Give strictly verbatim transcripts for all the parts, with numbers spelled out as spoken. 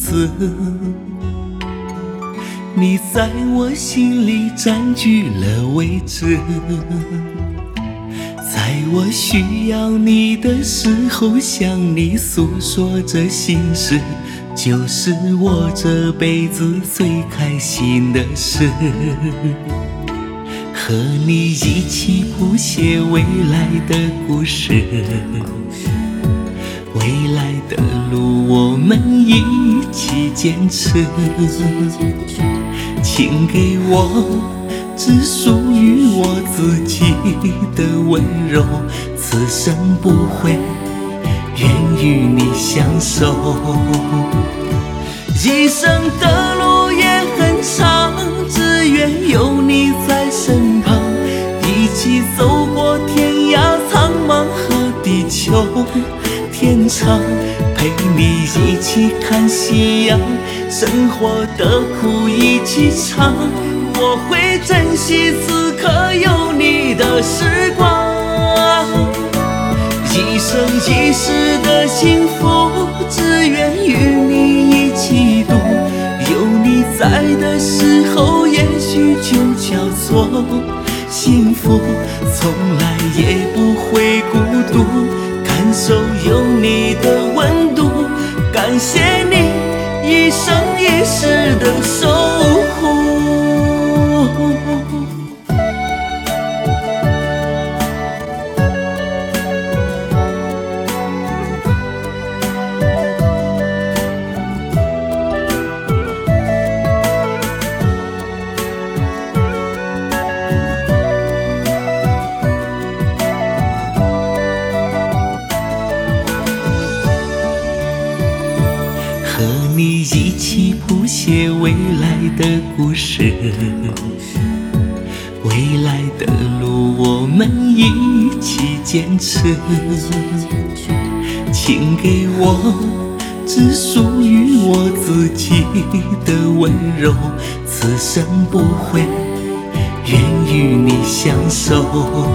字，你在我心里占据了位置，在我需要你的时候向你诉说着心事，就是我这辈子最开心的事。和你一起谱写未来的故事，未来的路我们一起坚持，请给我只属于我自己的温柔，此生不会愿与你相守。一生的路也很长，只愿有你在身旁，一起走过天涯苍茫和地久天长，陪你一起看夕阳，生活的苦一起尝，我会珍惜此刻有你的时光。一生一世的幸福，只愿与你一起度，有你在的时候也许就叫做幸福，从来也不会孤独，感受有你的温度，感谢你一生一世的守护。和你一起谱写未来的故事，未来的路我们一起坚持，请给我只属于我自己的温柔，此生不会愿与你相守。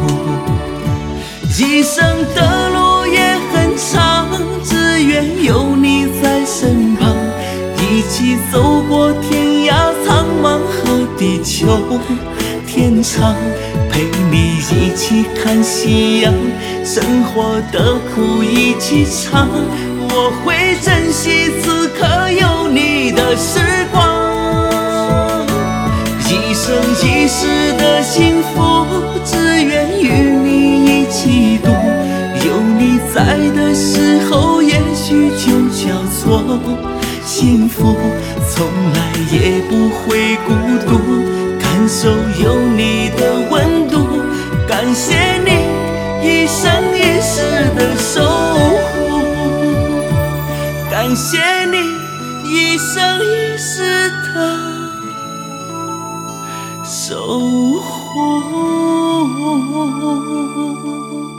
一生的路也很长，只愿有你在身旁，一起走过天涯苍茫和地久天长，陪你一起看夕阳，生活的苦一起尝，我会珍惜此刻有你的时光。一生一世的幸福，只愿与你一起度，有你在的时候也许就叫做幸福，从来也不会孤独，感受有你的温度，感谢你一生一世的守护，感谢你一生一世的守护。